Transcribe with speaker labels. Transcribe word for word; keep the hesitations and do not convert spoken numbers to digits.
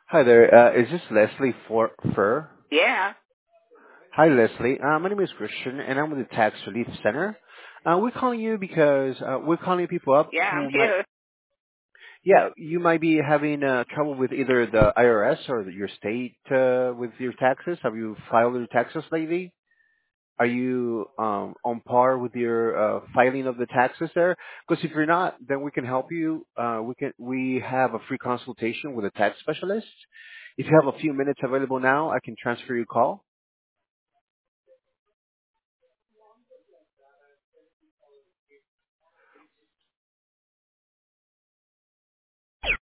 Speaker 1: Hi there. Uh, is this Leslie for Fur?
Speaker 2: Yeah,
Speaker 1: Hi, Leslie. Uh, my name is Christian, and I'm with the Tax Relief Center. Uh, we're calling you because uh, we're calling people up
Speaker 2: yeah, I'm
Speaker 1: who might,
Speaker 2: here.
Speaker 1: yeah, you might be having uh, trouble with either the I R S or your state uh, with your taxes. Have you filed your taxes lately? Are you um, on par with your uh, filing of the taxes there? Because if you're not, then we can help you. Uh, we can we have a free consultation with a tax specialist. If you have a few minutes available now, I can transfer your call.